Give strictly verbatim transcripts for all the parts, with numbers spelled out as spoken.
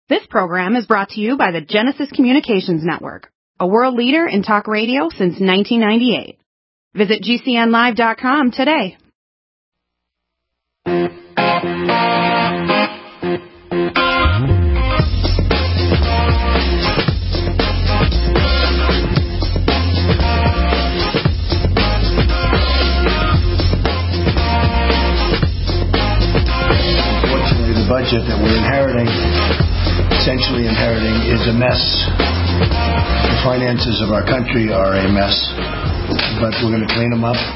This program is brought to you by the Genesis Communications Network, a world leader in talk radio since nineteen ninety-eight. Visit G C N live dot com today. Unfortunately, the budget that we're inheriting essentially inheriting is a mess. The finances of our country are a mess, but we're going to clean them up.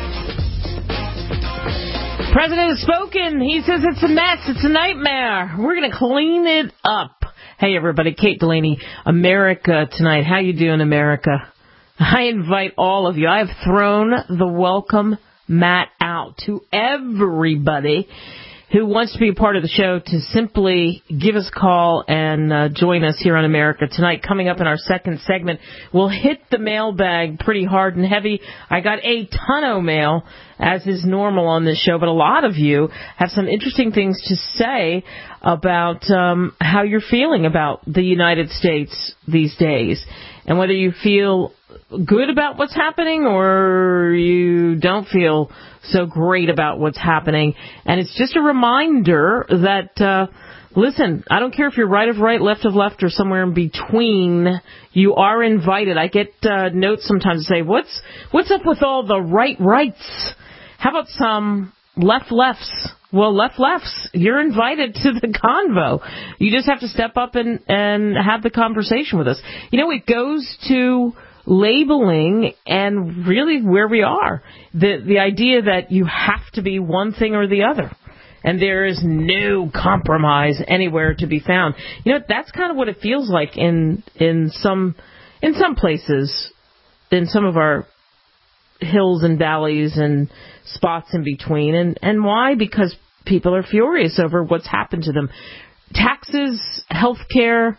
President has spoken. He says it's a mess. It's a nightmare. We're going to clean it up. Hey, everybody. Kate Delaney, America Tonight. How you doing, America? I invite all of you. I have thrown the welcome mat out to everybody who wants to be a part of the show to simply give us a call and uh, join us here on America Tonight. Coming up in our second segment, we'll hit the mailbag pretty hard and heavy. I got a ton of mail, as is normal on this show, but a lot of you have some interesting things to say about um, how you're feeling about the United States these days, and whether you feel good about what's happening or you don't feel so great about what's happening. And it's just a reminder that, uh, listen, I don't care if you're right of right, left of left, or somewhere in between, you are invited. I get uh, notes sometimes that say, what's, what's up with all the right rights? How about some left lefts? Well, left lefts, you're invited to the convo. You just have to step up and, and have the conversation with us. You know, it goes to labeling and really where we are. The the idea that you have to be one thing or the other, and there is no compromise anywhere to be found. You know, that's kind of what it feels like in in some in some places, in some of our hills and valleys and spots in between. And, and why? Because people are furious over what's happened to them. Taxes, health care,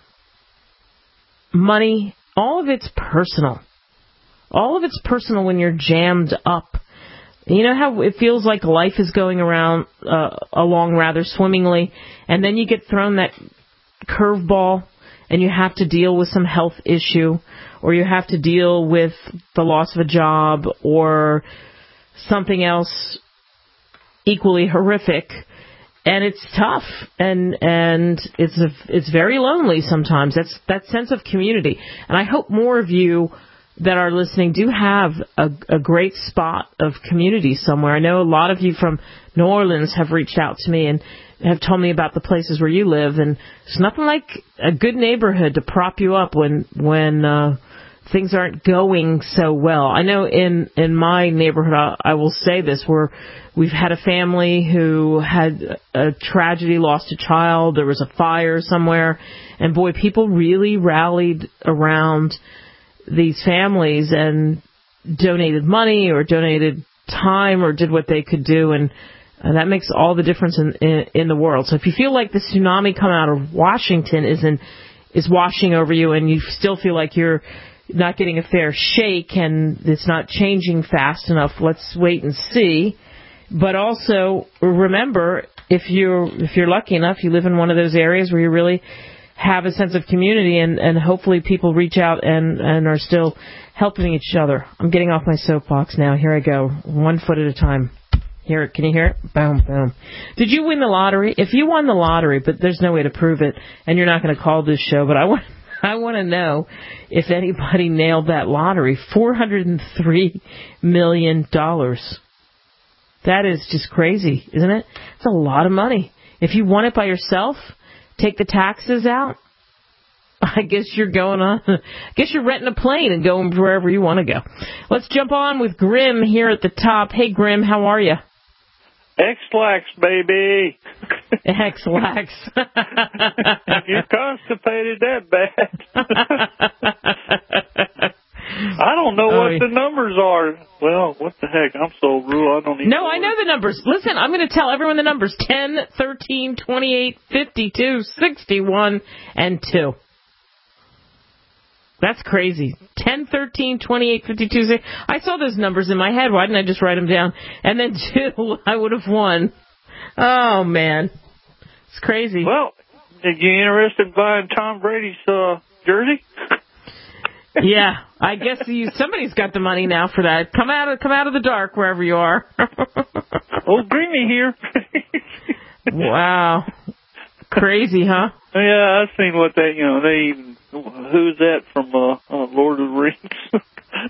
money, all of it's personal. All of it's personal when you're jammed up. You know how it feels like life is going around uh, along rather swimmingly, and then you get thrown that curveball, and you have to deal with some health issue, or you have to deal with the loss of a job, or something else equally horrific. And it's tough, and and it's a, it's very lonely sometimes. That's that sense of community. And I hope more of you that are listening do have a, a great spot of community somewhere. I know a lot of you from New Orleans have reached out to me and have told me about the places where you live. And it's nothing like a good neighborhood to prop you up when when uh, things aren't going so well. I know in, in my neighborhood, I, I will say this, where we've had a family who had a tragedy, lost a child, there was a fire somewhere, and boy, people really rallied around these families and donated money or donated time or did what they could do, and, and that makes all the difference in, in, in the world. So if you feel like the tsunami coming out of Washington isn't, is washing over you and you still feel like you're not getting a fair shake and it's not changing fast enough, let's wait and see. But also remember, if you're if you're lucky enough, you live in one of those areas where you really have a sense of community, and, and hopefully people reach out and, and are still helping each other. I'm getting off my soapbox now. Here I go, one foot at a time. Hear it? Can you hear it? Boom, boom. Did you win the lottery? If you won the lottery, but there's no way to prove it, and you're not going to call this show, but I want I want to know if anybody nailed that lottery. four hundred three million dollars. That is just crazy, isn't it? It's a lot of money. If you won it by yourself, take the taxes out, I guess you're going on. I guess you're renting a plane and going wherever you want to go. Let's jump on with Grim here at the top. Hey, Grim, how are you? X-Lax, baby. X-Lax. You're constipated that bad. I don't know oh, what the numbers are. Well, what the heck? I'm so rude. I don't even No, know I know the numbers. Listen, I'm going to tell everyone the numbers. ten, thirteen, twenty-eight, fifty-two, sixty-one, and two. That's crazy. ten, thirteen, twenty-eight, fifty-two. I saw those numbers in my head. Why didn't I just write them down? And then two, I would have won. Oh, man. It's crazy. Well, Are you interested in buying Tom Brady's uh, jersey? Yeah, I guess you, somebody's got the money now for that. Come out of come out of the dark wherever you are. Oh, Greeny here. Wow, crazy, huh? Yeah, I've seen what they, you know, they even, who's that from uh, uh, Lord of the Rings?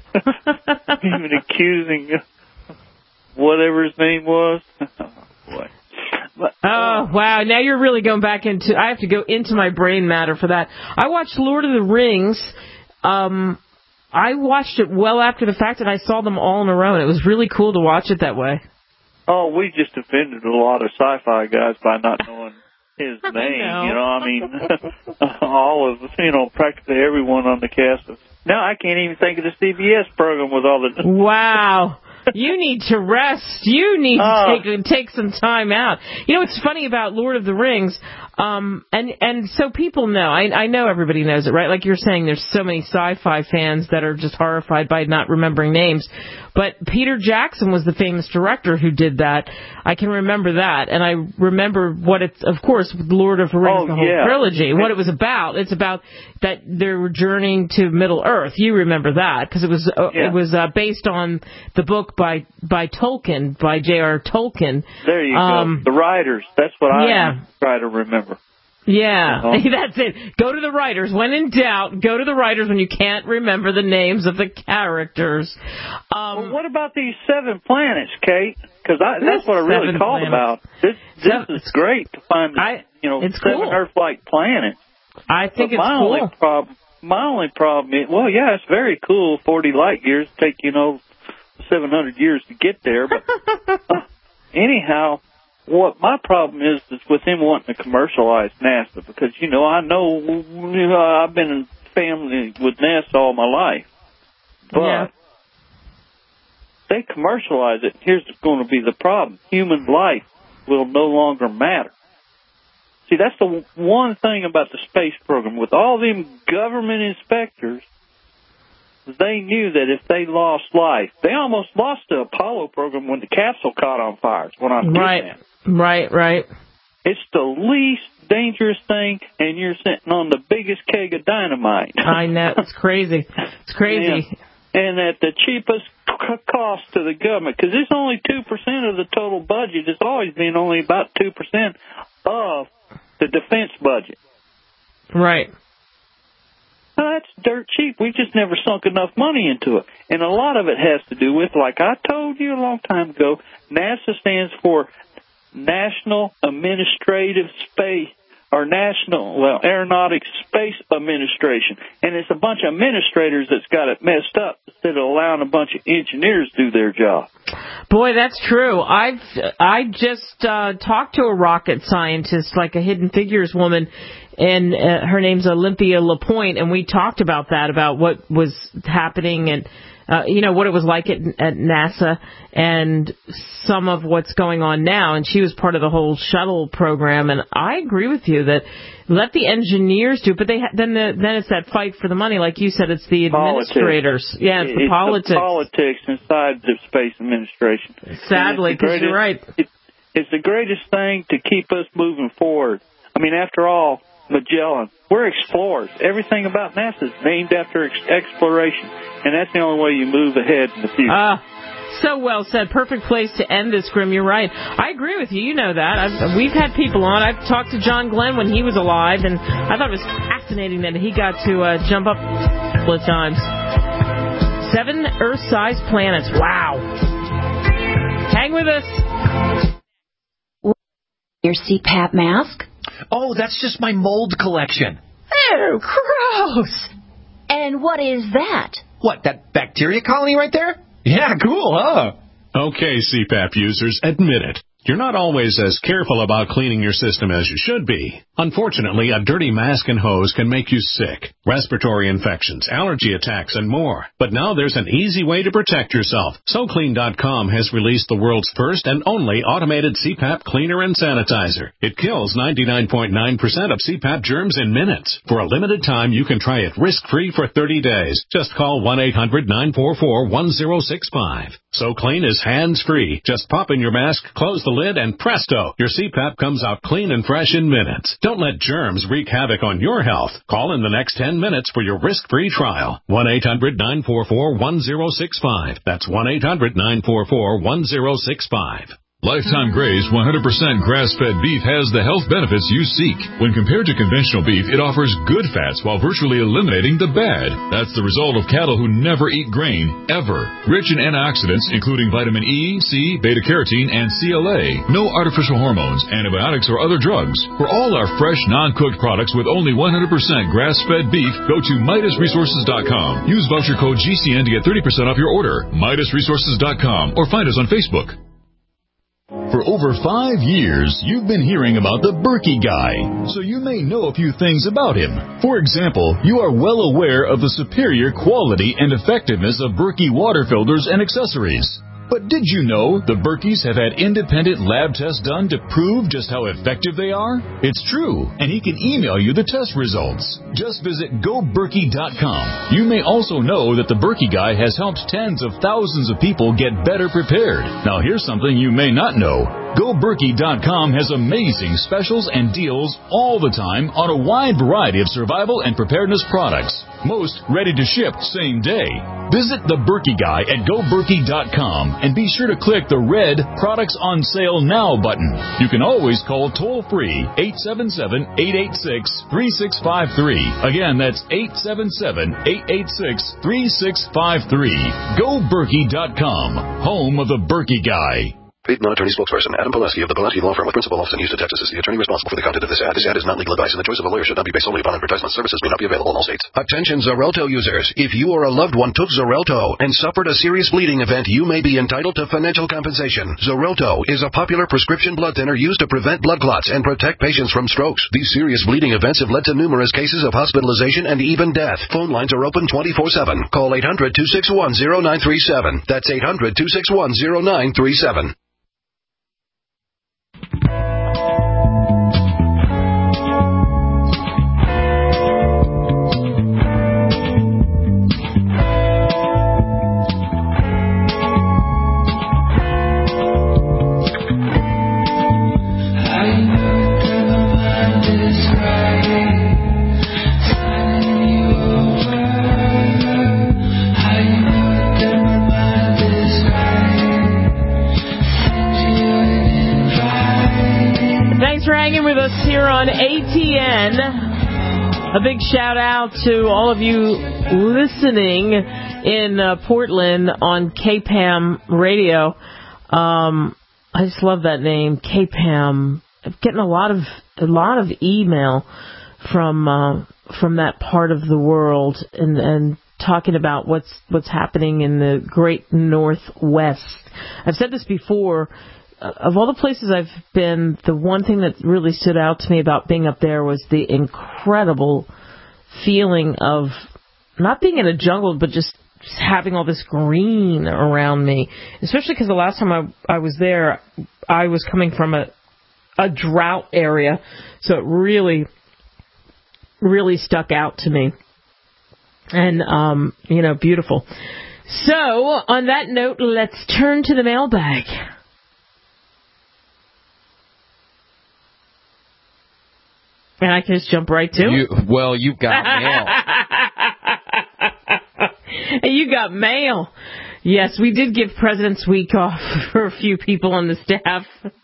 Even accusing whatever his name was. Oh, boy. But, oh, wow. Now you're really going back into... I have to go into my brain matter for that. I watched Lord of the Rings. Um, I watched it well after the fact, and I saw them all in a row, and it was really cool to watch it that way. Oh, we just offended a lot of sci-fi guys by not knowing his name. know. You know, I mean, all of, you know, practically everyone on the cast of... Now I can't even think of the C B S program with all the... Wow. You need to rest. You need to Uh, take take some time out. You know what's funny about Lord of the Rings, um, and and so people know. I I know everybody knows it, right? Like you're saying, there's so many sci-fi fans that are just horrified by not remembering names. But Peter Jackson was the famous director who did that. I can remember that, and I remember what it's. Of course, Lord of the Rings, Oh, the whole yeah. trilogy. What it was about. It's about that they were journeying to Middle Earth. You remember that because it was uh, Yeah. it was uh, based on the book by by Tolkien, by J R Tolkien. There you Um, go. The writers. That's what I yeah. try to remember. Yeah, Uh-huh. that's it. Go to the writers. When in doubt, go to the writers when you can't remember the names of the characters. Um, Well, what about these seven planets, Kate? Because that's what I really Seven called planets. about. This this Seven- is great to find, I- you know, it's seven cool. Earth-like planets. I think but it's my cool. only problem, my only problem is, well, yeah, it's very cool. Forty light years take, you know, seven hundred years to get there. But uh, anyhow, what my problem is is with him wanting to commercialize NASA because you know I know, you know I've been in family with NASA all my life, but Yeah. they commercialize it. Here's going to be the problem: human life will no longer matter. See, that's the one thing about the space program. With all them government inspectors, they knew that if they lost life, they almost lost the Apollo program when the capsule caught on fire. Is what I'm getting Right, at. right, right. It's the least dangerous thing, and you're sitting on the biggest keg of dynamite. I know. It's crazy. It's crazy. Yeah. And at the cheapest c- cost to the government, because it's only two percent of the total budget. It's always been only about two percent of the defense budget. Right. Well, that's dirt cheap. We just never sunk enough money into it. And a lot of it has to do with, like I told you a long time ago, NASA stands for National Administrative Space, or National, well, Aeronautics Space Administration. And it's a bunch of administrators that's got it messed up instead of allowing a bunch of engineers to do their job. Boy, that's true. I've I just uh, talked to a rocket scientist, like a Hidden Figures woman, and uh, her name's Olympia LaPointe, and we talked about that, about what was happening and, uh, you know, what it was like at, at NASA and some of what's going on now. And she was part of the whole shuttle program. And I agree with you that let the engineers do it, but they ha- then the, then it's that fight for the money. Like you said, it's the administrators. Politics. Yeah, it's the it's politics. the politics inside the Space Administration. Sadly, And it's the because you're right. greatest- It, it's the greatest thing to keep us moving forward. I mean, after all, Magellan, we're explorers. Everything about NASA is named after ex- exploration, and that's the only way you move ahead in the future. Ah, so well said. Perfect place to end this, Grim. You're right. I agree with you. You know that. I've, we've had people on. I've talked to John Glenn when he was alive, and I thought it was fascinating that he got to uh, jump up a couple of times. Seven Earth-sized planets. Wow. Hang with us. Your C PAP mask? Oh, that's just my mold collection. Oh, gross! And what is that? What, that bacteria colony right there? Yeah, cool, huh? Okay, C PAP users, admit it. You're not always as careful about cleaning your system as you should be. Unfortunately, a dirty mask and hose can make you sick, respiratory infections, allergy attacks, and more. But now there's an easy way to protect yourself. So Clean dot com has released the world's first and only automated C PAP cleaner and sanitizer. It kills ninety-nine point nine percent of C PAP germs in minutes. For a limited time, you can try it risk-free for thirty days. Just call one eight hundred nine four four one zero six five. So clean is hands-free. Just pop in your mask, close the lid, and presto, your C PAP comes out clean and fresh in minutes. Don't let germs wreak havoc on your health. Call in the next ten minutes for your risk-free trial. one eight hundred nine four four one zero six five. That's one eight hundred nine four four one zero six five. Lifetime Gray's one hundred percent grass-fed beef has the health benefits you seek. When compared to conventional beef, it offers good fats while virtually eliminating the bad. That's the result of cattle who never eat grain, ever. Rich in antioxidants, including vitamin E, C, beta-carotene, and C L A. No artificial hormones, antibiotics, or other drugs. For all our fresh, non-cooked products with only one hundred percent grass-fed beef, go to Midas Resources dot com. Use voucher code G C N to get thirty percent off your order. Midas Resources dot com or find us on Facebook. For over five years, you've been hearing about the Berkey Guy, so you may know a few things about him. For example, you are well aware of the superior quality and effectiveness of Berkey water filters and accessories. But did you know the Berkeys have had independent lab tests done to prove just how effective they are? It's true, and he can email you the test results. Just visit go berkey dot com. You may also know that the Berkey Guy has helped tens of thousands of people get better prepared. Now here's something you may not know. go berkey dot com has amazing specials and deals all the time on a wide variety of survival and preparedness products. Most ready to ship same day. Visit the Berkey Guy at go berkey dot com and be sure to click the red Products on Sale Now button. You can always call toll-free eight seven seven, eight eight six, three six five three. Again, that's eight seven seven, eight eight six, three six five three. go berkey dot com, home of the Berkey Guy. Paid non-attorney spokesperson Adam Pileski of the Pileski Law Firm with principal office in Houston, Texas is the attorney responsible for the content of this ad. This ad is not legal advice, and the choice of a lawyer should not be based solely upon advertisement. Services may not be available in all states. Attention Xarelto users. If you or a loved one took Xarelto and suffered a serious bleeding event, you may be entitled to financial compensation. Xarelto is a popular prescription blood thinner used to prevent blood clots and protect patients from strokes. These serious bleeding events have led to numerous cases of hospitalization and even death. Phone lines are open twenty-four seven. Call eight hundred, two six one, zero nine three seven. That's eight hundred, two six one, zero nine three seven. For hanging with us here on A T N. A big shout out to all of you listening in uh, Portland on K P A M radio. Um, I just love that name, K P A M. I'm getting a lot of a lot of email from uh, from that part of the world and and talking about what's what's happening in the Great Northwest. I've said this before. Of all the places I've been, the one thing that really stood out to me about being up there was the incredible feeling of not being in a jungle, but just, just having all this green around me. Especially because the last time I, I was there, I was coming from a, a drought area, so it really, really stuck out to me. And, um, you know, beautiful. So, on that note, let's turn to the mailbag. And I can just jump right to you, well, you've got mail. You got mail. Yes, we did give President's Week off for a few people on the staff.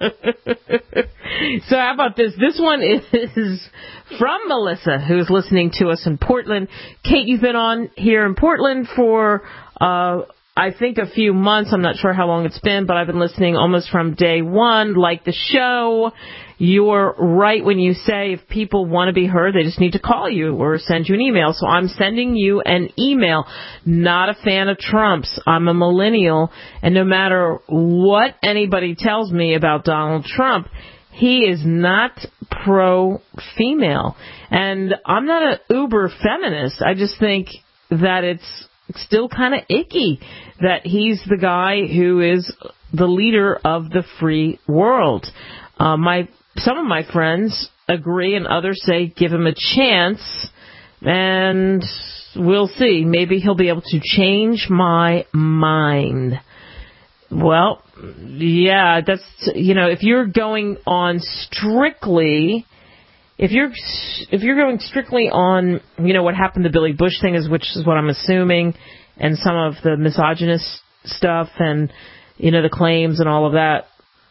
So how about this? This one is from Melissa, who's listening to us in Portland. Kate, you've been on here in Portland for, uh, I think, a few months. I'm not sure how long it's been, but I've been listening almost from day one. Like the show. You're right when you say if people want to be heard, they just need to call you or send you an email. So I'm sending you an email. Not a fan of Trump's. I'm a millennial, and no matter what anybody tells me about Donald Trump, he is not pro-female. And I'm not an uber feminist. I just think that it's still kind of icky that he's the guy who is the leader of the free world. Uh, my Some of my friends agree and others say give him a chance, and we'll see. Maybe he'll be able to change my mind. Well, yeah, that's, you know, if you're going on strictly, if you're if you're going strictly on, you know, what happened to Billy Bush thing, is which is what I'm assuming, and some of the misogynist stuff and, you know, the claims and all of that,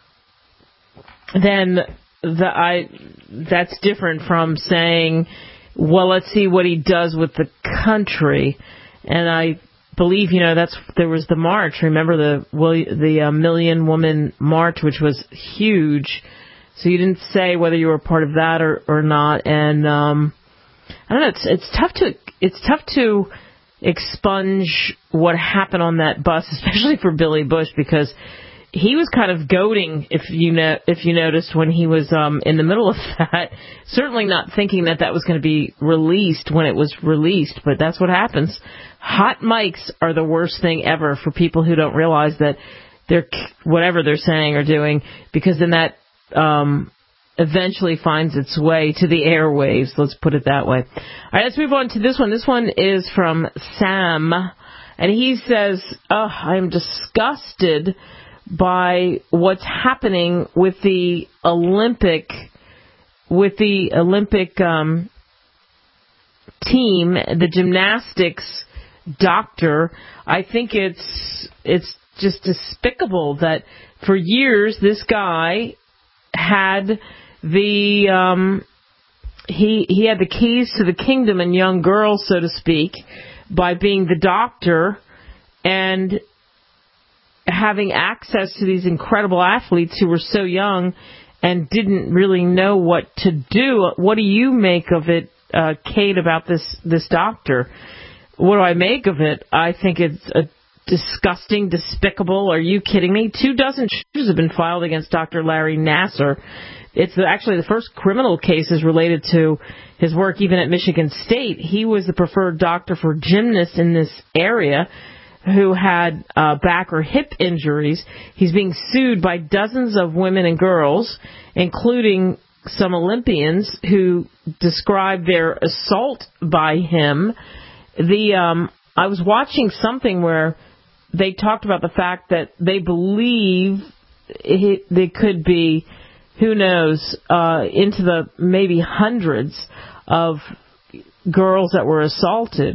then the I that's different from saying, well, let's see what he does with the country. And I believe, you know, that's there was the march. Remember the the uh, Million Woman March, which was huge. So you didn't say whether you were part of that or, or not. And um, I don't know. It's it's tough to it's tough to expunge what happened on that bus, especially for Billy Bush, because he was kind of goading, if you know, if you noticed, when he was um, in the middle of that. Certainly not thinking that that was going to be released when it was released, but that's what happens. Hot mics are the worst thing ever for people who don't realize that they're whatever they're saying or doing, because then that um, eventually finds its way to the airwaves. Let's put it that way. All right, let's move on to this one. This one is from Sam, and he says, "Oh, I'm disgusted by what's happening with the Olympic, with the Olympic um, team, the gymnastics doctor. I think it's it's just despicable that for years this guy had the um, he he had the keys to the kingdom and young girls, so to speak, by being the doctor and having access to these incredible athletes who were so young and didn't really know what to do. What do you make of it, uh, Kate, about this, this doctor? What do I make of it? I think it's a disgusting, despicable. Are you kidding me? Two dozen charges have been filed against Doctor Larry Nassar. It's actually the first criminal cases related to his work even at Michigan State. He was the preferred doctor for gymnasts in this area who had uh, back or hip injuries. He's being sued by dozens of women and girls, including some Olympians, who described their assault by him. The um, I was watching something where they talked about the fact that they believe it, they could be, who knows, uh, into the maybe hundreds of girls that were assaulted.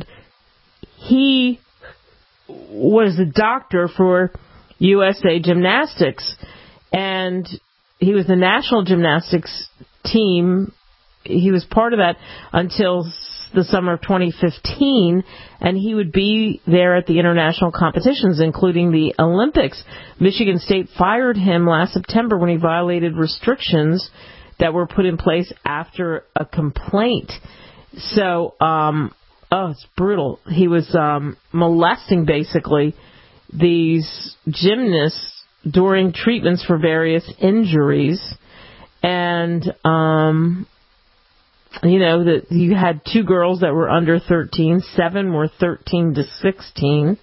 He was a doctor for U S A Gymnastics, and he was the national gymnastics team. He was part of that until the summer of twenty fifteen, and he would be there at the international competitions, including the Olympics. Michigan State fired him last September when he violated restrictions that were put in place after a complaint. So, um, oh, it's brutal. He was um, molesting, basically, these gymnasts during treatments for various injuries. And, um, you know, that you had two girls that were under thirteen. Seven were thirteen to sixteen.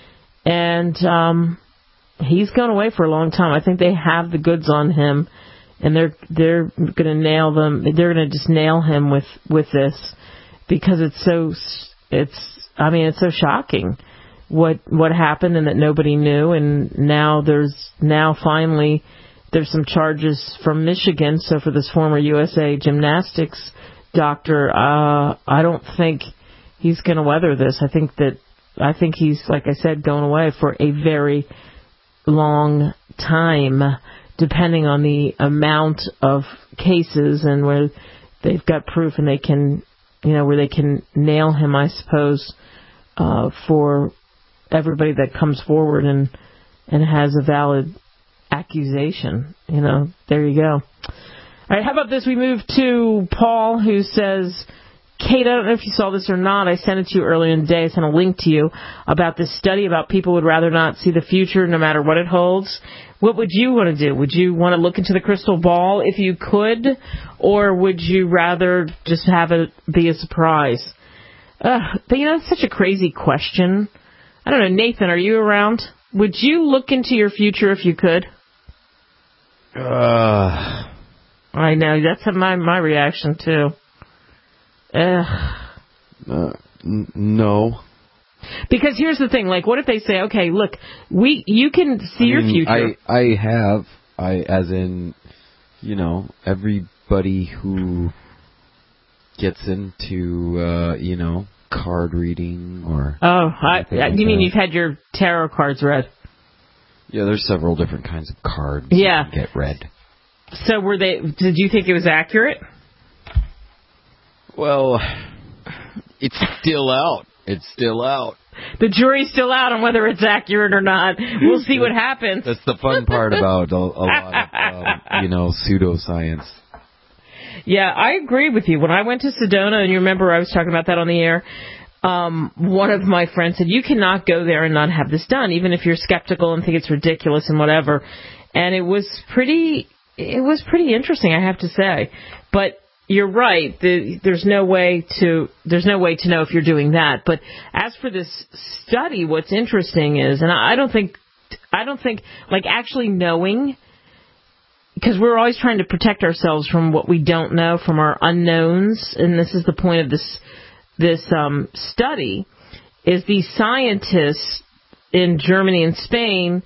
And um, he's gone away for a long time. I think they have the goods on him, and they're they're going to nail them. They're going to just nail him with, with this. Because it's so, it's, I mean, it's so shocking what what happened and that nobody knew. And now there's, now finally, there's some charges from Michigan. So for this former U S A gymnastics doctor, uh, I don't think he's going to weather this. I think that, I think he's, like I said, going away for a very long time, depending on the amount of cases and where they've got proof and they can, you know, where they can nail him, I suppose, uh, for everybody that comes forward and and has a valid accusation. You know, there you go. All right, how about this? We move to Paul, who says, Kate, I don't know if you saw this or not. I sent it to you earlier in the day. I sent a link to you about this study about people would rather not see the future no matter what it holds. What would you want to do? Would you want to look into the crystal ball if you could? Or would you rather just have it be a surprise? Uh, but, you know, it's such a crazy question. I don't know. Nathan, are you around? Would you look into your future if you could? Uh, I know. That's my, my reaction, too. Uh, uh, n- no. Because here's the thing, like, what if they say, okay, look, we you can see I your mean, future. I, I have, I as in, you know, everybody who gets into, uh, you know, card reading or... Oh, I, like you that. mean you've had your tarot cards read? Yeah, there's several different kinds of cards yeah. that get read. So were they? Did you think it was accurate? Well, it's still out. It's still out. The jury's still out on whether it's accurate or not. We'll see what happens. That's the fun part about a, a lot of, um, you know, pseudoscience. Yeah, I agree with you. When I went to Sedona, and you remember I was talking about that on the air, um, one of my friends said, you cannot go there and not have this done, even if you're skeptical and think it's ridiculous and whatever. And it was pretty, it was pretty interesting, I have to say. But you're right. The, there's no way to, there's no way to know if you're doing that. But as for this study, what's interesting is, and I don't think, I don't think, like actually knowing, because we're always trying to protect ourselves from what we don't know, from our unknowns, and this is the point of this this um, study, is these scientists in Germany and Spain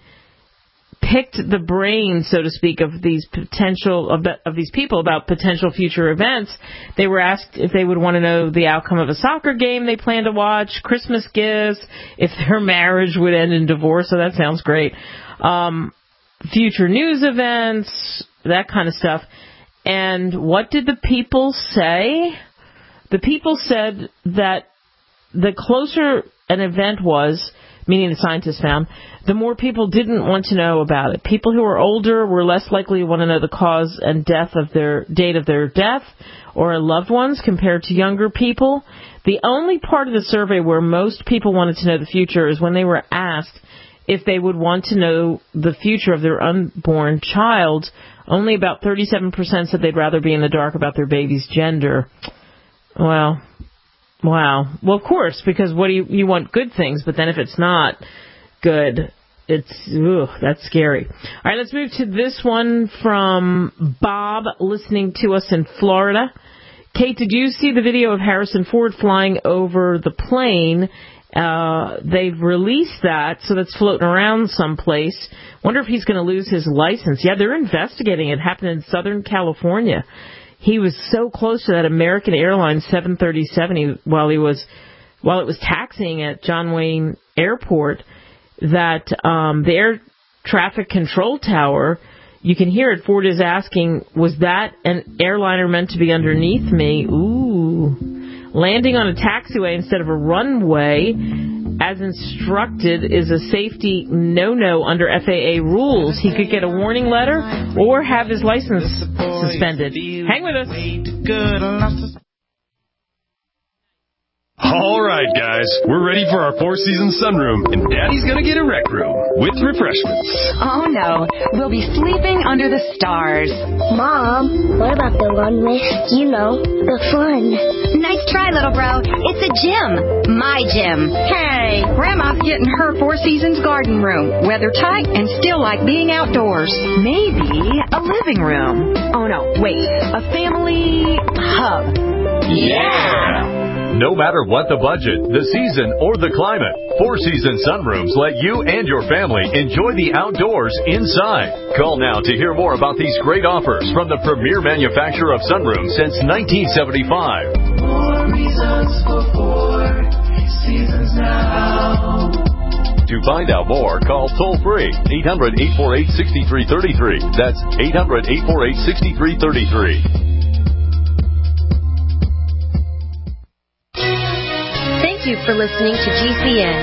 picked the brain, so to speak, of these potential of, the, of these people about potential future events. They were asked if they would want to know the outcome of a soccer game they plan to watch, Christmas gifts, if their marriage would end in divorce. So that sounds great. Um, future news events, that kind of stuff. And what did the people say? The people said that the closer an event was, meaning the scientists found, the more people didn't want to know about it. People who were older were less likely to want to know the cause and death of their date of their death or loved ones compared to younger people. The only part of the survey where most people wanted to know the future is when they were asked if they would want to know the future of their unborn child. Only about thirty-seven percent said they'd rather be in the dark about their baby's gender. Well, wow. Well, of course, because what do you, you want good things, but then if it's not good, it's, ugh, that's scary. All right, let's move to this one from Bob, listening to us in Florida. Kate, did you see the video of Harrison Ford flying over the plane? Uh, they've released that, so that's floating around someplace. Wonder if he's going to lose his license. Yeah, they're investigating. It happened in Southern California. He was so close to that American Airlines seven thirty-seven while he was, while it was taxiing at John Wayne Airport, that um, the air traffic control tower, you can hear it. Ford is asking, was that an airliner meant to be underneath me? Ooh. Landing on a taxiway instead of a runway, as instructed, is a safety no-no under F A A rules. He could get a warning letter or have his license suspended. Hang with us. All right, guys, we're ready for our four-season sunroom, and Daddy's gonna get a rec room with refreshments. Oh, no. We'll be sleeping under the stars. Mom, what about the one with, you know, the fun? Nice try, little bro. It's a gym. My gym. Hey, Grandma's getting her Four Seasons garden room. Weather tight and still like being outdoors. Maybe a living room. Oh, no, wait. A family hub. Yeah! No matter what the budget, the season, or the climate, Four Seasons Sunrooms let you and your family enjoy the outdoors inside. Call now to hear more about these great offers from the premier manufacturer of sunrooms since nineteen seventy-five. More reasons for Four Seasons now. To find out more, call toll-free eight hundred, eight four eight, six three three three. That's eight hundred, eight four eight, six three three three. Thank you for listening to G C N.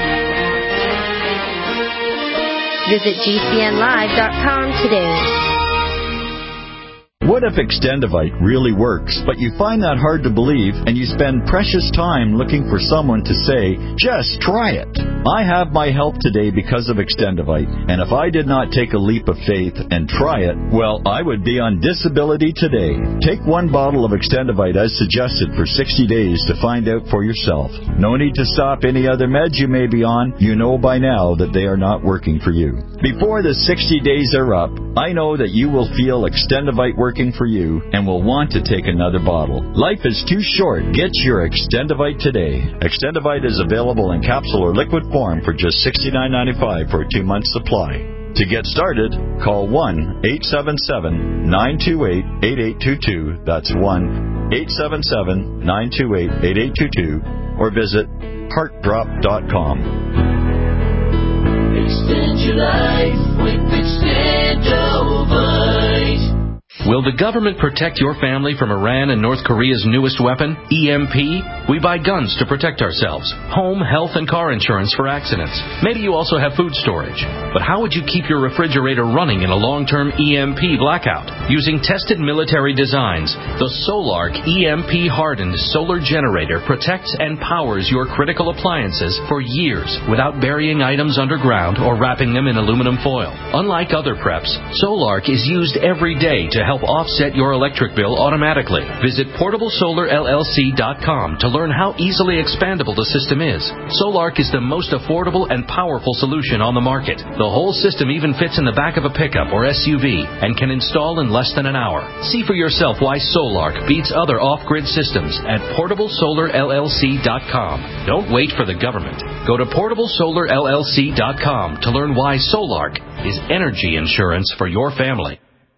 Visit G C N live dot com today. What if Extendivite really works, but you find that hard to believe and you spend precious time looking for someone to say, just try it? I have my help today because of Extendivite, and if I did not take a leap of faith and try it, well, I would be on disability today. Take one bottle of Extendivite as suggested for sixty days to find out for yourself. No need to stop any other meds you may be on. You know by now that they are not working for you. Before the sixty days are up, I know that you will feel Extendivite working for you and will want to take another bottle. Life is too short. Get your Extendivite today. Extendivite is available in capsule or liquid form for just sixty-nine ninety-five for a two-month supply. To get started, call one eight seven seven, nine two eight, eight eight two two. That's one eight seven seven, nine two eight, eight eight two two. Or visit heart drop dot com. Extend your life with Extendovite. Will the government protect your family from Iran and North Korea's newest weapon, E M P? We buy guns to protect ourselves, home, health, and car insurance for accidents. Maybe you also have food storage. But how would you keep your refrigerator running in a long-term E M P blackout? Using tested military designs, the Solark E M P-hardened solar generator protects and powers your critical appliances for years without burying items underground or wrapping them in aluminum foil. Unlike other preps, Solark is used every day to help offset your electric bill automatically. Visit portable solar L L C dot com to learn how easily expandable the system is. Solark is the most affordable and powerful solution on the market. The whole system even fits in the back of a pickup or S U V and can install in less than an hour. See for yourself why Solark beats other off-grid systems at portable solar L L C dot com. Don't wait for the government. Go to portable solar L L C dot com to learn why Solark is energy insurance for your family.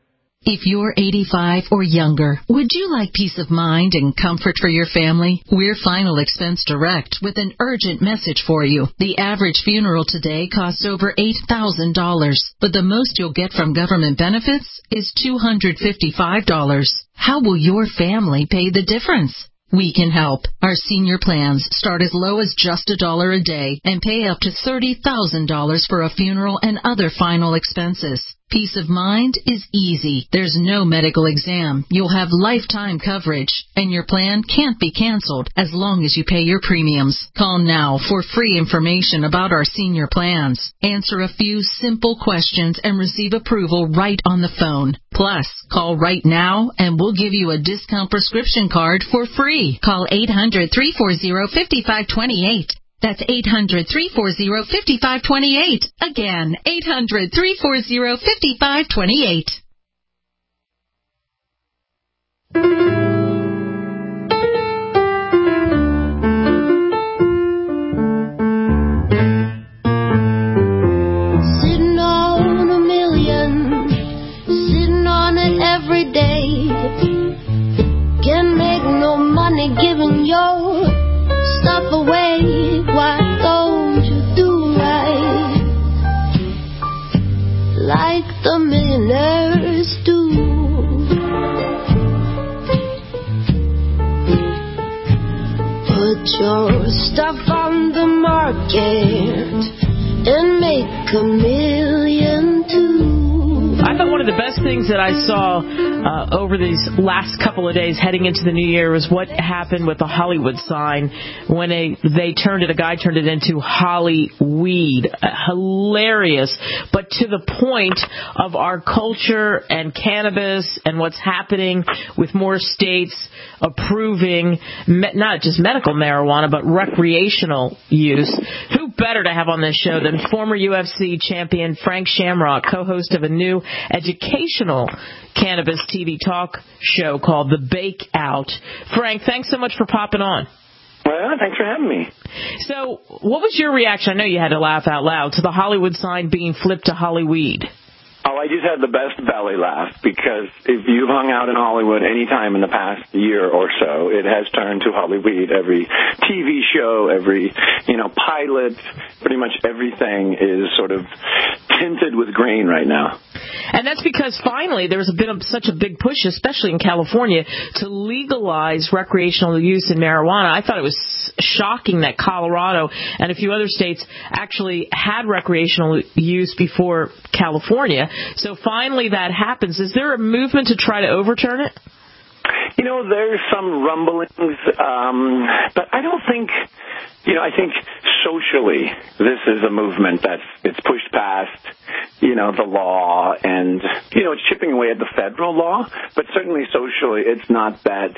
If you're eighty-five or younger, would you like peace of mind and comfort for your family? We're Final Expense Direct with an urgent message for you. The average funeral today costs over eight thousand dollars, but the most you'll get from government benefits is two hundred fifty-five dollars. How will your family pay the difference? We can help. Our senior plans start as low as just a dollar a day and pay up to thirty thousand dollars for a funeral and other final expenses. Peace of mind is easy. There's no medical exam. You'll have lifetime coverage, and your plan can't be canceled as long as you pay your premiums. Call now for free information about our senior plans. Answer a few simple questions and receive approval right on the phone. Plus, call right now and we'll give you a discount prescription card for free. Call eight hundred, three four zero, five five two eight. That's eight hundred, three four zero, five five two eight. Again, eight hundred, three four zero, five five two eight. Sitting on a million, sitting on it every day. Can't make no money giving your stuff away. Why don't you do right like the millionaires do? Put your stuff on the market and make a million too. I thought one of the best things that I saw uh, over these last couple of days heading into the new year was what happened with the Hollywood sign when a, they turned it, a guy turned it into Hollyweed. Uh, hilarious, but to the point of our culture and cannabis and what's happening with more states approving me- not just medical marijuana, but recreational use. Who better to have on this show than former U F C champion Frank Shamrock, co-host of a new educational cannabis T V talk show called The Bake Out. Frank, thanks so much for popping on. Well, thanks for having me. So, what was your reaction? I know you had to laugh out loud to the Hollywood sign being flipped to Hollyweed. Oh, I just had the best belly laugh because if you've hung out in Hollywood any time in the past year or so, it has turned to Hollyweed. Every T V show, every, you know, pilot, pretty much everything is sort of tinted with green right now. And that's because finally there's been a, such a big push, especially in California, to legalize recreational use in marijuana. I thought it was shocking that Colorado and a few other states actually had recreational use before California. So finally that happens. Is there a movement to try to overturn it? You know, there's some rumblings, um, but I don't think, you know, I think socially this is a movement that's it's pushed past, you know, the law and, you know, it's chipping away at the federal law, but certainly socially it's not that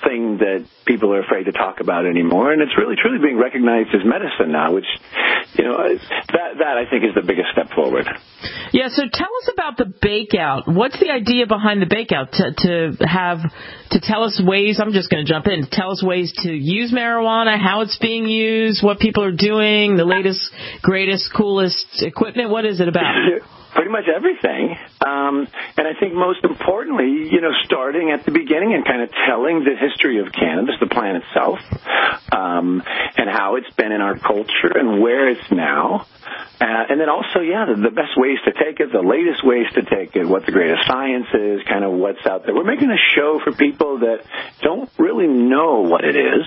thing that people are afraid to talk about anymore, and it's really truly being recognized as medicine now, which, you know, that that I think is the biggest step forward. Yeah, so tell us about the Bakeout. What's the idea behind the Bakeout? To, to have, to tell us ways, I'm just going to jump in, tell us ways to use marijuana, how it's being used, what people are doing, the latest, greatest, coolest equipment. What is it about? Pretty much everything. Um, and I think most importantly, you know, starting at the beginning and kind of telling the history of cannabis, the plant itself, um, and how it's been in our culture and where it's now. Uh, and then also, yeah, the, the best ways to take it, the latest ways to take it, what the greatest science is, kind of what's out there. We're making a show for people that don't really know what it is.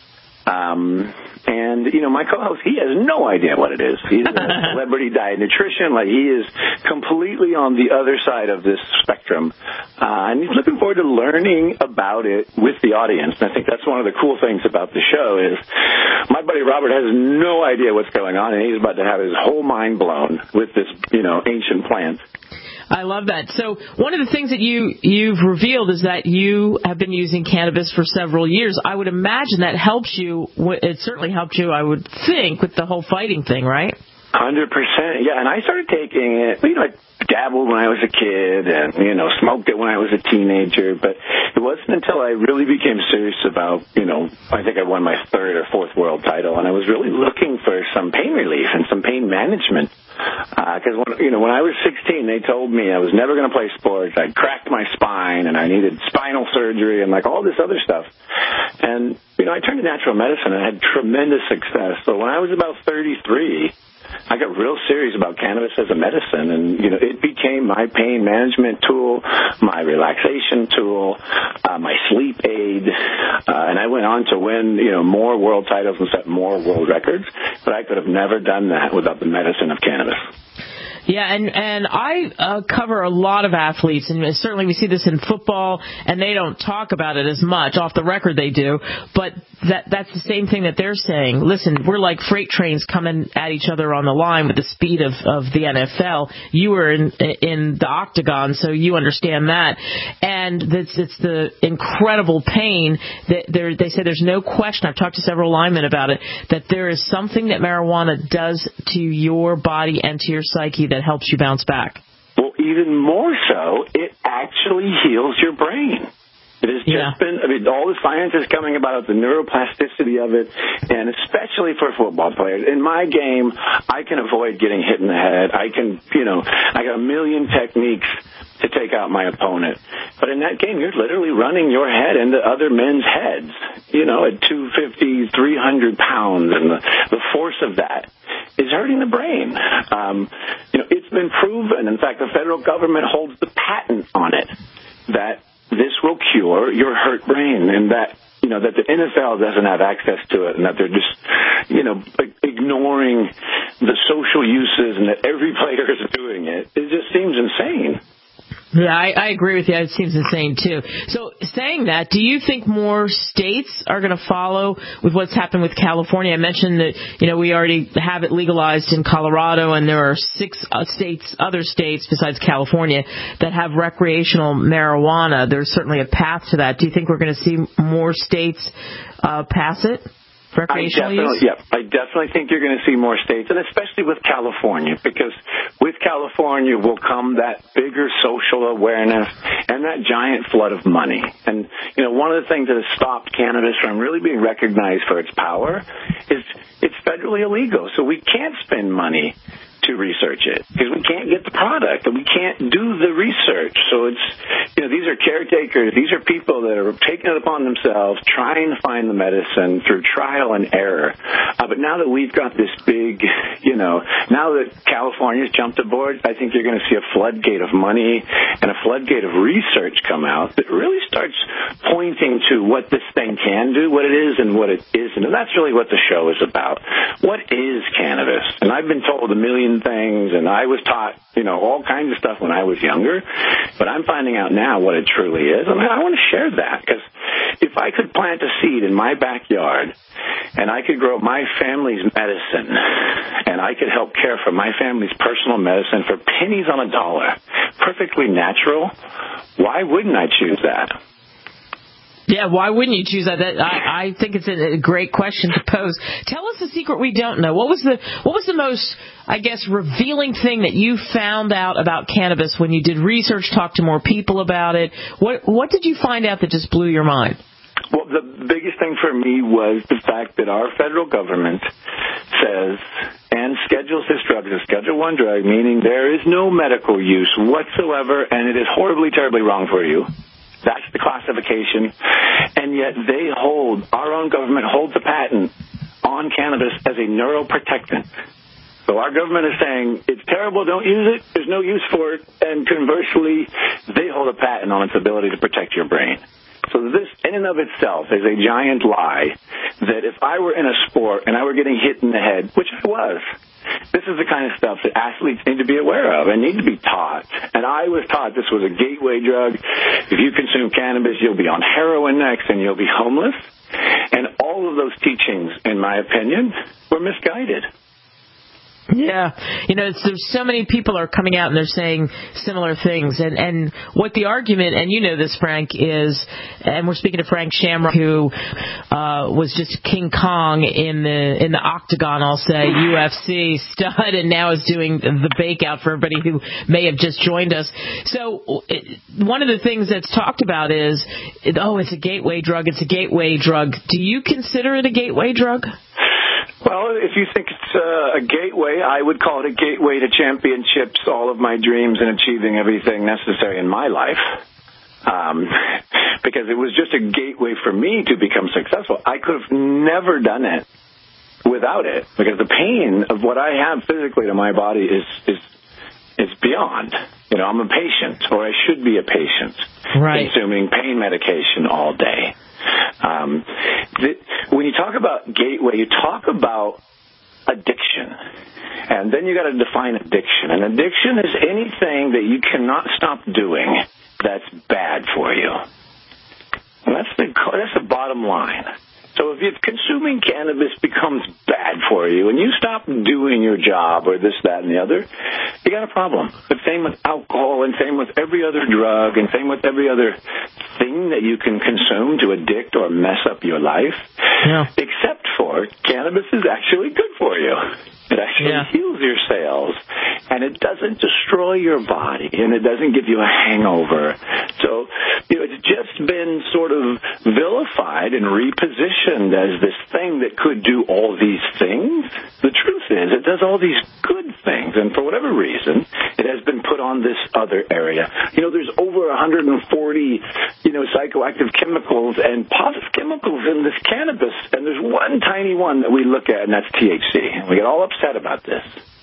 Um, and, you know, my co-host, he has no idea what it is. He's a celebrity diet nutrition. Like, he is completely on the other side of this spectrum. Uh, and he's looking forward to learning about it with the audience. And I think that's one of the cool things about the show is my buddy Robert has no idea what's going on, and he's about to have his whole mind blown with this, you know, ancient plant. I love that. So one of the things that you, you've revealed is that you have been using cannabis for several years. I would imagine that helps you. It certainly helped you, I would think, with the whole fighting thing, right? one hundred percent. Yeah, and I started taking it, you know, I dabbled when I was a kid and, you know, smoked it when I was a teenager, but it wasn't until I really became serious about, you know, I think I won my third or fourth world title, and I was really looking for some pain relief and some pain management. Because, uh, you know, when I was sixteen, they told me I was never going to play sports. I cracked my spine, and I needed spinal surgery and, like, all this other stuff. And, you know, I turned to natural medicine and had tremendous success. So when I was about thirty-three, I got real serious about cannabis as a medicine, and, you know, it became my pain management tool, my relaxation tool, uh, my sleep aid, uh, and I went on to win, you know, more world titles and set more world records, but I could have never done that without the medicine of cannabis. Yeah, and and I uh, cover a lot of athletes, and certainly we see this in football, and they don't talk about it as much. Off the record they do, but that that's the same thing that they're saying. Listen, we're like freight trains coming at each other on the line with the speed of, of the N F L. You were in in the octagon, so you understand that. And it's, it's the incredible pain that there, they say there's no question. I've talked to several linemen about it, that there is something that marijuana does to your body and to your psyche that helps you bounce back. Well, even more so, it actually heals your brain. It has just yeah. been, I mean, all the science is coming about the neuroplasticity of it, and especially for football players. In my game, I can avoid getting hit in the head. I can, you know, I got a million techniques to take out my opponent. But in that game, you're literally running your head into other men's heads, you know, at two fifty, three hundred pounds, and the, the force of that is hurting the brain. Um, you know, it's been proven. In fact, the federal government holds the patent on it that this will cure your hurt brain, and that, you know, that the N F L doesn't have access to it, and that they're just, you know, ignoring the social uses, and that every player is doing it. It just seems insane. Yeah, I, I agree with you. It seems insane, too. So saying that, do you think more states are going to follow with what's happened with California? I mentioned that, you know, we already have it legalized in Colorado, and there are six uh, states, other states besides California, that have recreational marijuana. There's certainly a path to that. Do you think we're going to see more states uh, pass it? Recreational I definitely, use? Yeah, I definitely think you're going to see more states, and especially with California, because with California will come that bigger social awareness and that giant flood of money. And, you know, one of the things that has stopped cannabis from really being recognized for its power is it's federally illegal, so we can't spend money to research it because we can't get the product and we can't do the research. So it's, you know, these are caretakers. These are people that are taking it upon themselves, trying to find the medicine through trial and error. Uh, but now that we've got this big, you know, now that California's jumped aboard, I think you're going to see a floodgate of money and a floodgate of research come out that really starts pointing to what this thing can do, what it is and what it isn't. And that's really what the show is about. What is cannabis? And I've been told a million things, and I was taught, you know, all kinds of stuff when I was younger, but I'm finding out now what it truly is, and I want to share that, because if I could plant a seed in my backyard, and I could grow my family's medicine, and I could help care for my family's personal medicine for pennies on a dollar, perfectly natural, why wouldn't I choose that? Yeah, why wouldn't you choose that? that I, I think it's a, a great question to pose. Tell us the secret we don't know. What was the what was the most, I guess, revealing thing that you found out about cannabis when you did research, talked to more people about it? What what did you find out that just blew your mind? Well, the biggest thing for me was the fact that our federal government says and schedules this drug as a Schedule One drug, meaning there is no medical use whatsoever, and it is horribly, terribly wrong for you. That's the classification. And yet they hold, our own government holds a patent on cannabis as a neuroprotectant. So our government is saying, it's terrible, don't use it, there's no use for it, and conversely, they hold a patent on its ability to protect your brain. So this, in and of itself, is a giant lie that if I were in a sport and I were getting hit in the head, which I was, this is the kind of stuff that athletes need to be aware of and need to be taught. And I was taught this was a gateway drug. If you consume cannabis, you'll be on heroin next and you'll be homeless. And all of those teachings, in my opinion, were misguided. Yeah, you know, it's, there's so many people are coming out and they're saying similar things, and and what the argument, and you know this, Frank, is, and we're speaking to Frank Shamrock, who uh, was just King Kong in the in the octagon, I'll say, U F C stud, and now is doing the bake out for everybody who may have just joined us. So it, one of the things that's talked about is, oh, it's a gateway drug, it's a gateway drug. Do you consider it a gateway drug? Well, if you think it's uh, a gateway, I would call it a gateway to championships, all of my dreams and achieving everything necessary in my life. Um, because it was just a gateway for me to become successful. I could have never done it without it, because the pain of what I have physically to my body is is is beyond. You know, I'm a patient, or I should be a patient, right, consuming pain medication all day. Um, the, when you talk about gateway, you talk about addiction, and then you got to define addiction. And addiction is anything that you cannot stop doing that's bad for you. And that's the that's the bottom line. So if, if consuming cannabis becomes bad for you and you stop doing your job or this, that, and the other, you got a problem. But same with alcohol and same with every other drug and same with every other thing that you can consume to addict or mess up your life. Yeah. Except for cannabis is actually good for you. It actually yeah. heals your cells, and it doesn't destroy your body, and it doesn't give you a hangover. So, you know, it's just been sort of vilified and repositioned as this thing that could do all these things. The truth is, it does all these good things, and for whatever reason, it has been put on this other area. You know, there's over one hundred forty, you know, psychoactive chemicals and positive chemicals in this cannabis, and there's one tiny one that we look at, and that's T H C. We get all upset about this.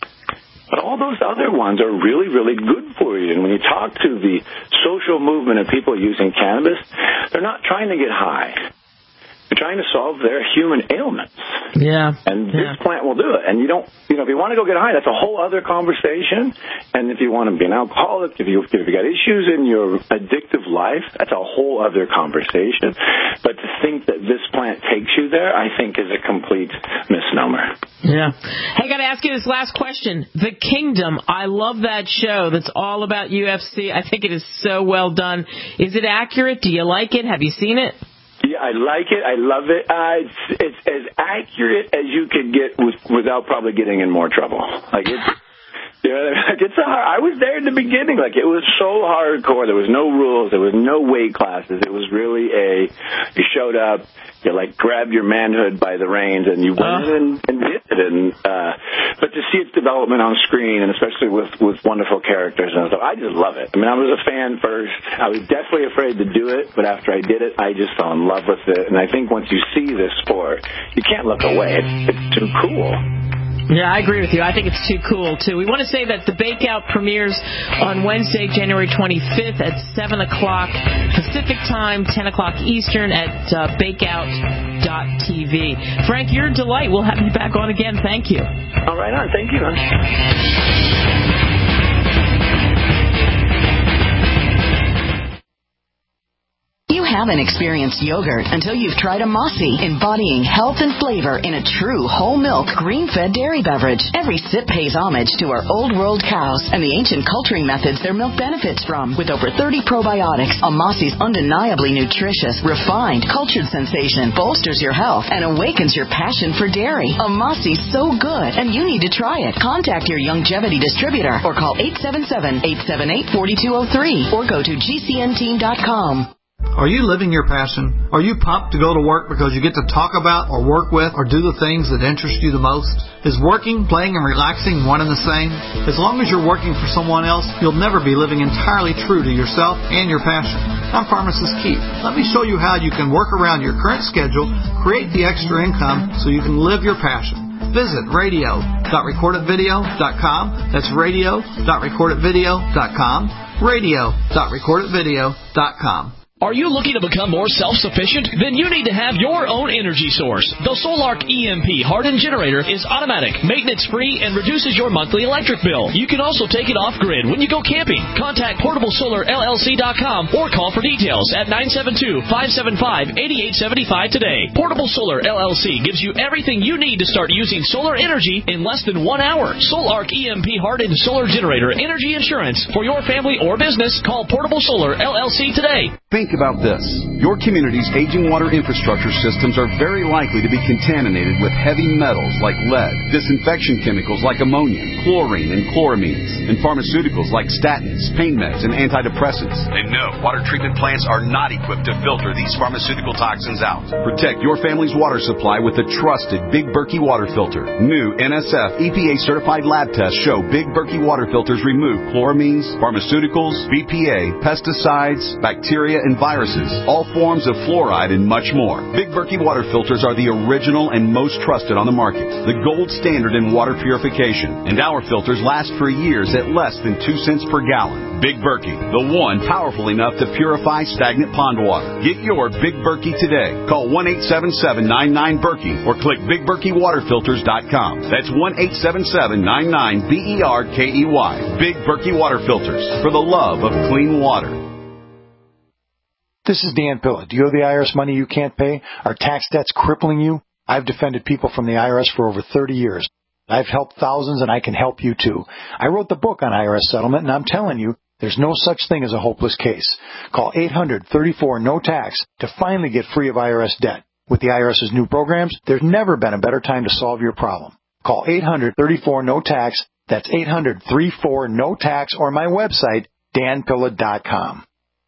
But all those other ones are really, really good for you. And when you talk to the social movement of people using cannabis, they're not trying to get high. They're trying to solve their human ailments. Yeah. And this yeah. plant will do it. And you don't, you know, if you want to go get high, that's a whole other conversation. And if you want to be an alcoholic, if you, if you got issues in your addictive life, that's a whole other conversation. But to think that this plant takes you there, I think is a complete misnomer. Yeah. Hey, I got to ask you this last question. The Kingdom. I love that show that's all about U F C. I think it is so well done. Is it accurate? Do you like it? Have you seen it? Yeah, I like it. I love it. Uh, it's, it's as accurate as you could get with, without probably getting in more trouble. Like it's, you know, like it's a hard, I was there in the beginning. Like it was so hardcore. There was no rules. There was no weight classes. It was really a, you showed up, you like grabbed your manhood by the reins, and you went uh. in and, and did it. And uh, but to see its development on screen, and especially with with wonderful characters and stuff, I just love it. I mean, I was a fan first. I was definitely afraid to do it, but after I did it, I just fell in love with it. And I think once you see this sport, you can't look away. It's, it's too cool. Yeah, I agree with you. I think it's too cool, too. We want to say that the Bake Out premieres on Wednesday, January twenty-fifth at seven o'clock Pacific Time, ten o'clock Eastern at uh, bakeout dot t v. Frank, you're a delight. We'll have you back on again. Thank you. All right, on. Thank you, hon. You haven't experienced yogurt until you've tried Amasi, embodying health and flavor in a true whole milk, green-fed dairy beverage. Every sip pays homage to our old world cows and the ancient culturing methods their milk benefits from. With over thirty probiotics, Amasi's undeniably nutritious, refined, cultured sensation bolsters your health and awakens your passion for dairy. Amasi's so good, and you need to try it. Contact your Youngevity distributor or call eight seven seven, eight seven eight, four two zero three or go to G C N team dot com. Are you living your passion? Are you pumped to go to work because you get to talk about or work with or do the things that interest you the most? Is working, playing, and relaxing one and the same? As long as you're working for someone else, you'll never be living entirely true to yourself and your passion. I'm Pharmacist Keith. Let me show you how you can work around your current schedule, create the extra income so you can live your passion. Visit radio dot record it video dot com. That's radio dot record it video dot com. radio dot record it video dot com. Are you looking to become more self-sufficient? Then you need to have your own energy source. The Solark E M P hardened generator is automatic, maintenance-free, and reduces your monthly electric bill. You can also take it off-grid when you go camping. Contact portable solar L L C dot com or call for details at nine seven two, five seven five, eight eight seven five today. Portable Solar L L C gives you everything you need to start using solar energy in less than one hour. Solark E M P hardened solar generator energy insurance for your family or business. Call Portable Solar L L C today. Think about this. Your community's aging water infrastructure systems are very likely to be contaminated with heavy metals like lead, disinfection chemicals like ammonia, chlorine and chloramines, and pharmaceuticals like statins, pain meds, and antidepressants. And no, water treatment plants are not equipped to filter these pharmaceutical toxins out. Protect your family's water supply with the trusted Big Berkey water filter. New N S F E P A-certified lab tests show Big Berkey water filters remove chloramines, pharmaceuticals, B P A, pesticides, bacteria, and viruses, all forms of fluoride, and much more. Big Berkey water filters are the original and most trusted on the market, the gold standard in water purification, and our filters last for years at less than two cents per gallon. Big Berkey, the one powerful enough to purify stagnant pond water. Get your Big Berkey today. Call one eight seven seven, nine nine, Berkey or click big berkey water filters dot com. That's one eight seven seven, nine nine, B E R K E Y. Big Berkey water filters, for the love of clean water. This is Dan Pilla. Do you owe the I R S money you can't pay? Are tax debts crippling you? I've defended people from the I R S for over thirty years. I've helped thousands, and I can help you too. I wrote the book on I R S settlement, and I'm telling you, there's no such thing as a hopeless case. Call eight hundred, thirty-four, no tax to finally get free of I R S debt. With the IRS's new programs, there's never been a better time to solve your problem. Call eight hundred, thirty-four, no tax. That's eight hundred, thirty-four, no tax, or my website, dan pilla dot com.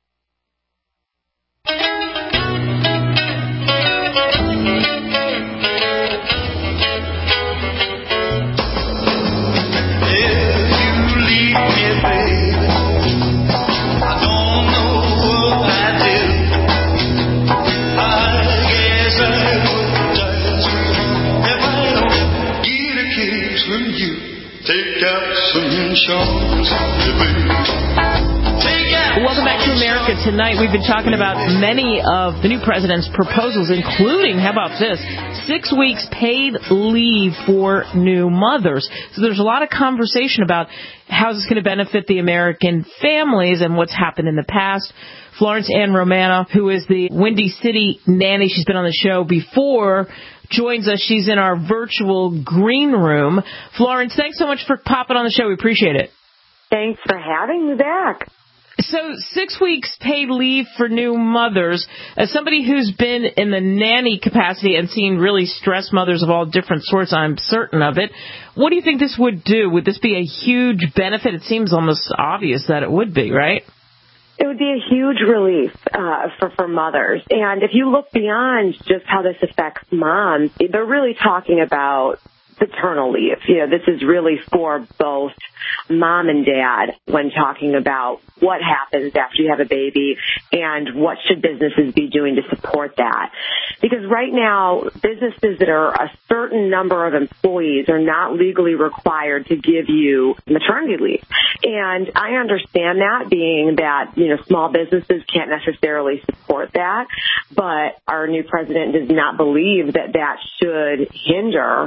Welcome back to America Tonight. We've been talking about many of the new president's proposals, including, how about this, six weeks paid leave for new mothers. So there's a lot of conversation about how this is going to benefit the American families and what's happened in the past. Florence Ann Romano, who is the Windy City nanny, she's been on the show before, joins us. She's in our virtual green room. Florence, thanks so much for popping on the show. We appreciate it. Thanks for having me back. So six weeks paid leave for new mothers. As somebody who's been in the nanny capacity and seen really stressed mothers of all different sorts, I'm certain of it. What do you think this would do? Would this be a huge benefit? It seems almost obvious that it would be, right? It would be a huge relief uh, for, for mothers. And if you look beyond just how this affects moms, they're really talking about paternal leave. You know, this is really for both mom and dad when talking about what happens after you have a baby and what should businesses be doing to support that. Because right now, businesses that are a certain number of employees are not legally required to give you maternity leave. And I understand that, being that, you know, small businesses can't necessarily support that, but our new president does not believe that that should hinder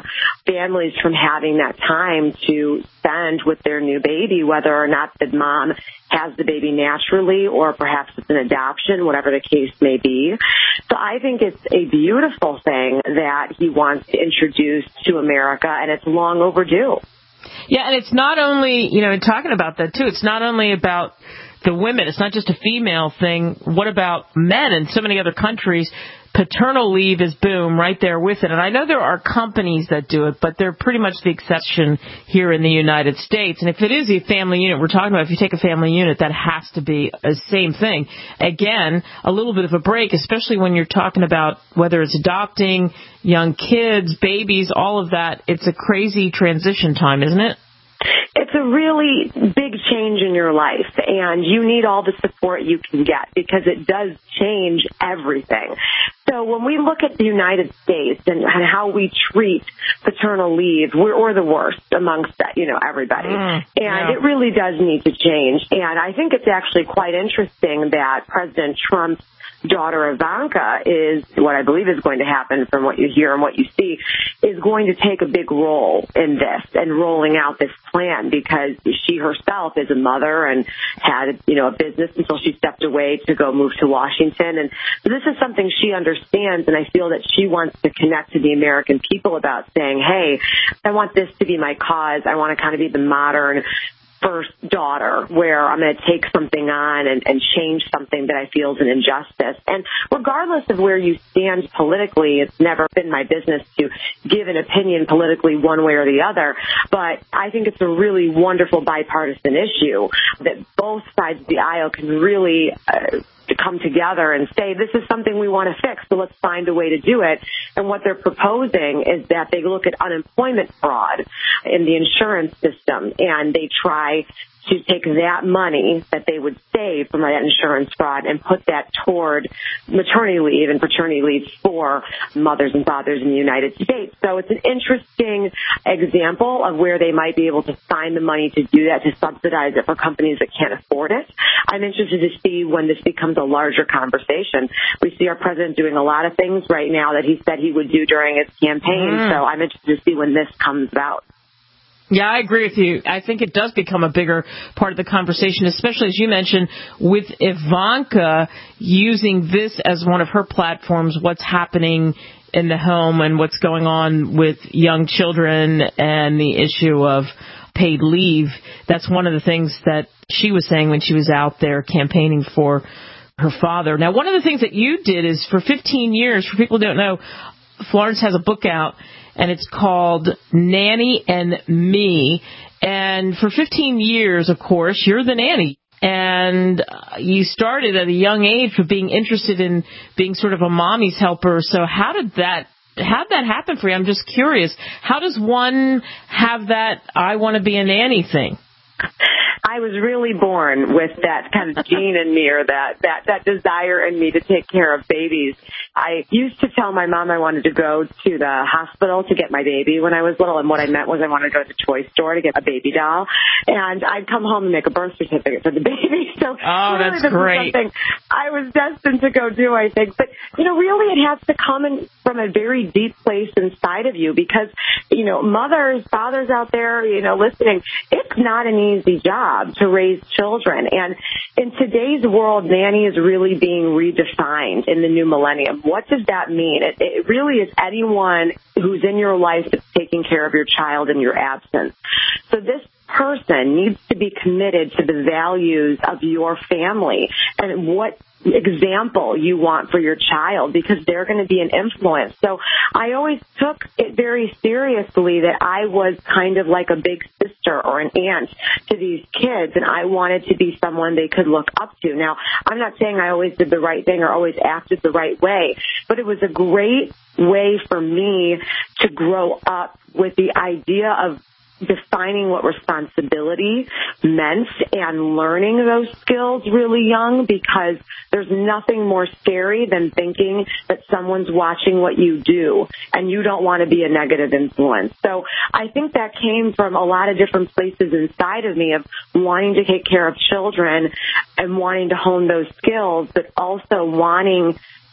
families from having that time to spend with their new baby, whether or not the mom has the baby naturally or perhaps it's an adoption, whatever the case may be. So I think it's a beautiful thing that he wants to introduce to America, and it's long overdue. Yeah, and it's not only, you know, talking about that, too, it's not only about the women. It's not just a female thing. What about men in so many other countries? Paternal leave is boom right there with it. And I know there are companies that do it, but they're pretty much the exception here in the United States. And if it is a family unit we're talking about, if you take a family unit, that has to be the same thing. Again, a little bit of a break, especially when you're talking about whether it's adopting, young kids, babies, all of that. It's a crazy transition time, isn't it? It's a really big change in your life, and you need all the support you can get because it does change everything. So when we look at the United States and, and how we treat paternal leave, we're, we're the worst amongst, you know, everybody. Mm, and yeah. It really does need to change. And I think it's actually quite interesting that President Trump's daughter Ivanka is, what I believe is going to happen from what you hear and what you see, is going to take a big role in this and rolling out this plan because she herself is a mother and had, you know, a business until she stepped away to go move to Washington. And so this is something she understands, and I feel that she wants to connect to the American people about saying, hey, I want this to be my cause. I want to kind of be the modern first daughter where I'm going to take something on and, and change something that I feel is an injustice. And regardless of where you stand politically, it's never been my business to give an opinion politically one way or the other. But I think it's a really wonderful bipartisan issue that both sides of the aisle can really uh, to come together and say, this is something we want to fix, so let's find a way to do it. And what they're proposing is that they look at unemployment fraud in the insurance system, and they try to take that money that they would save from that insurance fraud and put that toward maternity leave and paternity leave for mothers and fathers in the United States. So it's an interesting example of where they might be able to find the money to do that, to subsidize it for companies that can't afford it. I'm interested to see when this becomes a larger conversation. We see our president doing a lot of things right now that he said he would do during his campaign. Mm. So I'm interested to see when this comes about. Yeah, I agree with you. I think it does become a bigger part of the conversation, especially as you mentioned with Ivanka using this as one of her platforms, what's happening in the home and what's going on with young children and the issue of paid leave. That's one of the things that she was saying when she was out there campaigning for her father. Now, one of the things that you did is for fifteen years, for people who don't know, Florence has a book out, and it's called Nanny and Me. And for fifteen years, of course, you're the nanny. And you started at a young age with being interested in being sort of a mommy's helper. So how did that how did that happen for you? I'm just curious. How does one have that I want to be a nanny thing? I was really born with that kind of gene in me, or that, that, that desire in me to take care of babies. I used to tell my mom I wanted to go to the hospital to get my baby when I was little, and what I meant was I wanted to go to the toy store to get a baby doll, and I'd come home and make a birth certificate for the baby. So oh, really, that's this great. Was something I was destined to go do, I think. But, you know, really it has to come in from a very deep place inside of you because, you know, mothers, fathers out there, you know, listening, it's not an easy job to raise children. And in today's world, nanny is really being redefined in the new millennium. What does that mean? It, it really is anyone who's in your life that's taking care of your child in your absence. So this person needs to be committed to the values of your family and what example you want for your child, because they're going to be an influence. So I always took it very seriously that I was kind of like a big sister or an aunt to these kids, and I wanted to be someone they could look up to. Now, I'm not saying I always did the right thing or always acted the right way, but it was a great way for me to grow up with the idea of defining what responsibility meant and learning those skills really young, because there's nothing more scary than thinking that someone's watching what you do and you don't want to be a negative influence. So I think that came from a lot of different places inside of me of wanting to take care of children and wanting to hone those skills, but also wanting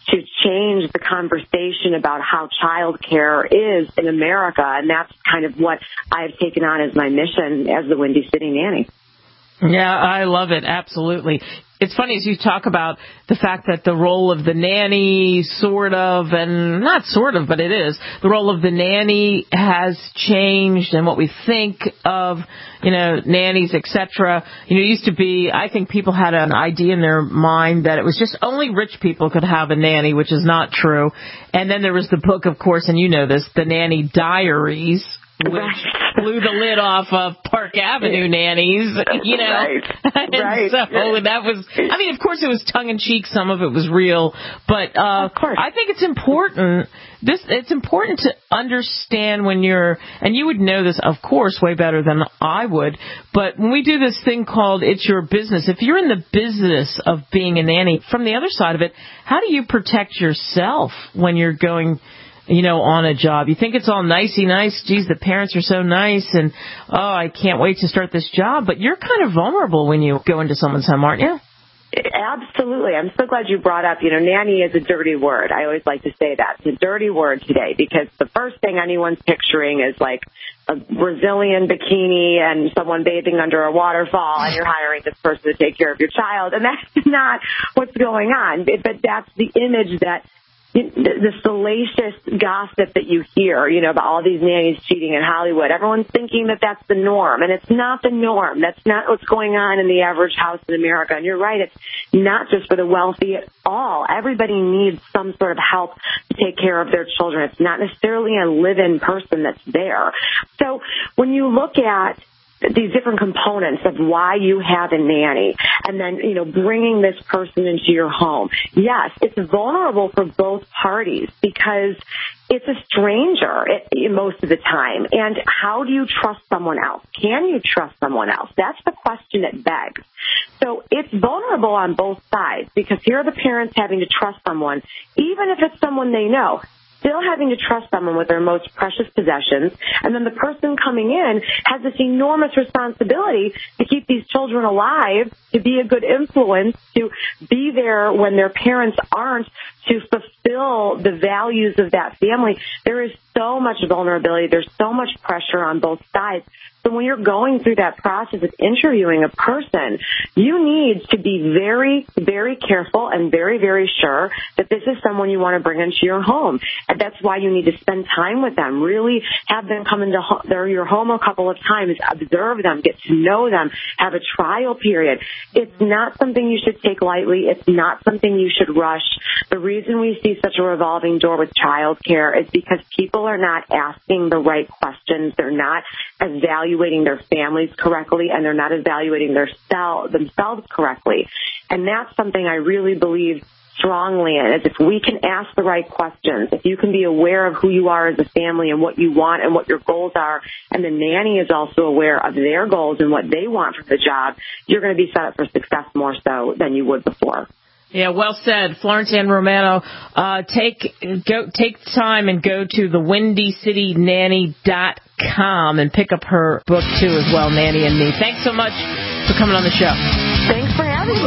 to change the conversation about how child care is in America, and that's kind of what I've taken on as my mission as the Windy City Nanny. Yeah, I love it. Absolutely. It's funny as you talk about the fact that the role of the nanny sort of, and not sort of, but it is, the role of the nanny has changed and what we think of, you know, nannies, et cetera. You know, it used to be, I think people had an idea in their mind that it was just only rich people could have a nanny, which is not true. And then there was the book, of course, and you know this, The Nanny Diaries, which blew the lid off of Park Avenue nannies, you know. Right. and right. so that was, I mean, of course it was tongue-in-cheek, some of it was real, but uh, I think it's important, this it's important to understand when you're, and you would know this, of course, way better than I would, but when we do this thing called It's Your Business, if you're in the business of being a nanny, from the other side of it, how do you protect yourself when you're going, you know, on a job? You think it's all nicey nice. Geez, the parents are so nice, and, oh, I can't wait to start this job. But you're kind of vulnerable when you go into someone's home, aren't you? Absolutely. I'm so glad you brought up, you know, nanny is a dirty word. I always like to say that. It's a dirty word today because the first thing anyone's picturing is like a Brazilian bikini and someone bathing under a waterfall, and you're hiring this person to take care of your child. And that's not what's going on. But that's the image that the salacious gossip that you hear, you know, about all these nannies cheating in Hollywood. Everyone's thinking that that's the norm, and it's not the norm. That's not what's going on in the average house in America. And you're right, it's not just for the wealthy at all. Everybody needs some sort of help to take care of their children. It's not necessarily a live-in person that's there. So when you look at these different components of why you have a nanny, and then, you know, bringing this person into your home. Yes, it's vulnerable for both parties because it's a stranger it, most of the time. And how do you trust someone else? Can you trust someone else? That's the question it begs. So it's vulnerable on both sides because here are the parents having to trust someone, even if it's someone they know. Still having to trust someone with their most precious possessions, and then the person coming in has this enormous responsibility to keep these children alive, to be a good influence, to be there when their parents aren't, to fulfill the values of that family. There is so much vulnerability. There's so much pressure on both sides. So when you're going through that process of interviewing a person, you need to be very, very careful and very, very sure that this is someone you want to bring into your home. And that's why you need to spend time with them. Really have them come into ho- their, your home a couple of times, observe them, get to know them, have a trial period. It's not something you should take lightly. It's not something you should rush. The reason we see such a revolving door with child care is because people are not asking the right questions. They're not evaluating their families correctly, and they're not evaluating their self, themselves correctly. And that's something I really believe strongly in, is if we can ask the right questions, if you can be aware of who you are as a family and what you want and what your goals are, and the nanny is also aware of their goals and what they want from the job, you're going to be set up for success more so than you would before. Yeah, well said, Florence Ann Romano. Uh, take go take time and go to the windy city nanny dot com and pick up her book too as well, Nanny and Me. Thanks so much for coming on the show. Thanks for having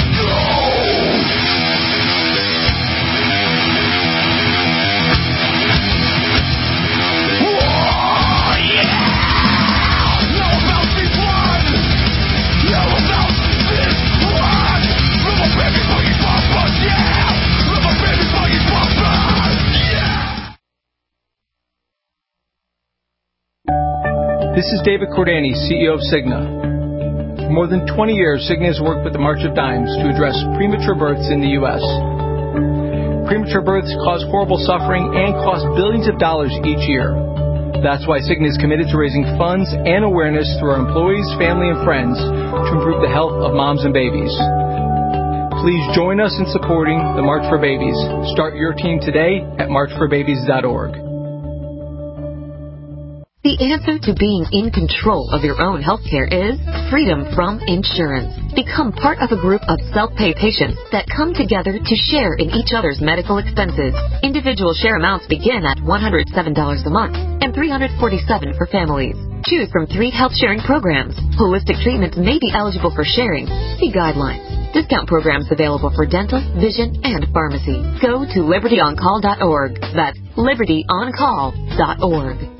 me. This is David Cordani, C E O of Cigna. For more than twenty years, Cigna has worked with the March of Dimes to address premature births in the U S Premature births cause horrible suffering and cost billions of dollars each year. That's why Cigna is committed to raising funds and awareness through our employees, family, and friends to improve the health of moms and babies. Please join us in supporting the March for Babies. Start your team today at march for babies dot org. The answer to being in control of your own healthcare is freedom from insurance. Become part of a group of self-pay patients that come together to share in each other's medical expenses. Individual share amounts begin at one hundred seven dollars a month and three hundred forty-seven dollars for families. Choose from three health sharing programs. Holistic treatments may be eligible for sharing. See guidelines. Discount programs available for dental, vision, and pharmacy. Go to liberty on call dot org. That's liberty on call dot org.